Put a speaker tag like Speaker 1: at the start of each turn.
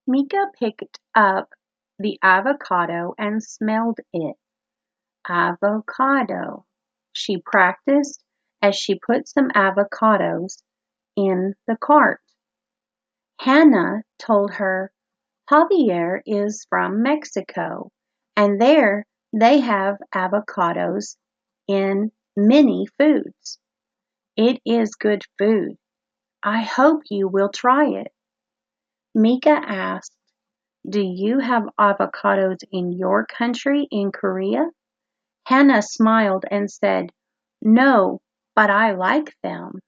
Speaker 1: Mika picked up the avocado and smelled it. Avocado, she practiced as she put some avocados in the cart. Hannah told her Javier is from Mexico, and there they have avocados in many foods. It is good food. I hope you will try it. Mika asked, do you have avocados in your country in Korea? Hannah smiled and said, no, but I like them.